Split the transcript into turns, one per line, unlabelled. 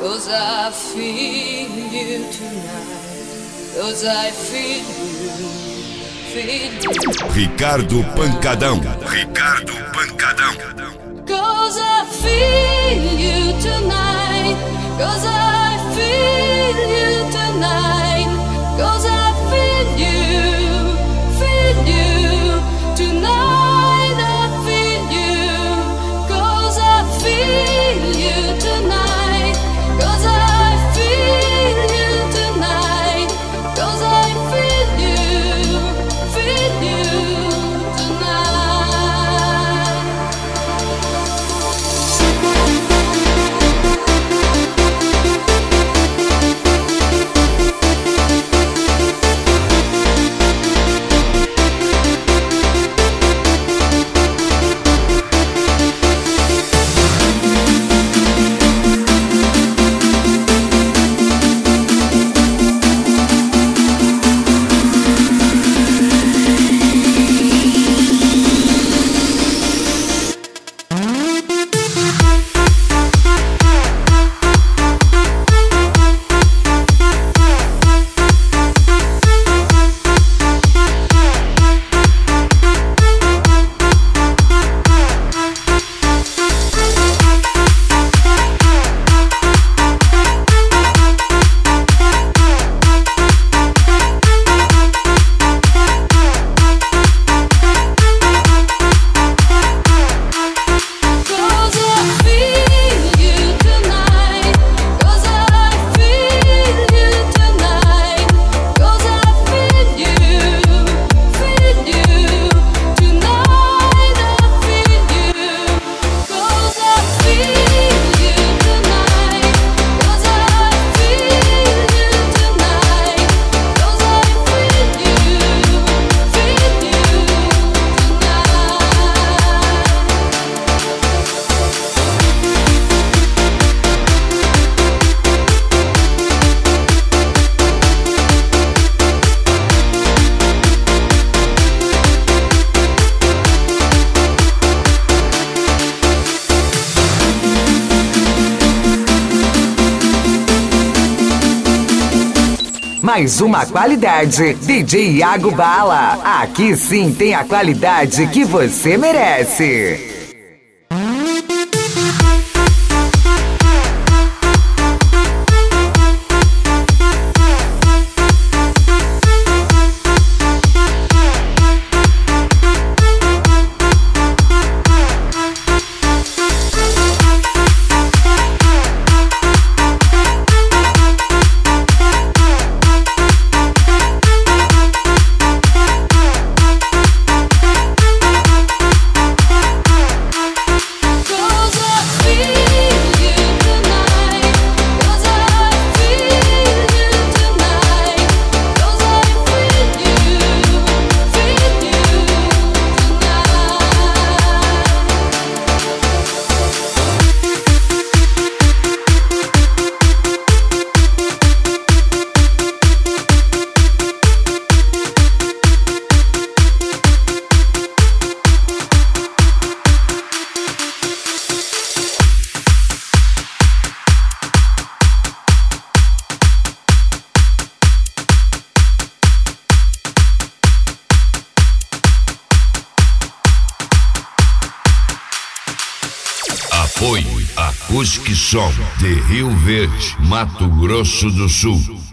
'cause I feel you tonight, 'cause I feel you, feel you.
Ricardo Pancadão. Ricardo Pancadão.
'Cause I feel you tonight, 'cause I feel you tonight, 'cause I feel you tonight. I feel you, 'cause I feel you tonight, 'cause I feel you tonight, 'cause I feel you tonight.
Mais uma qualidade, DJ Iago Bala. Aqui sim tem a qualidade que você merece.
Apoio Acústica Som de Rio Verde, Mato Grosso do Sul.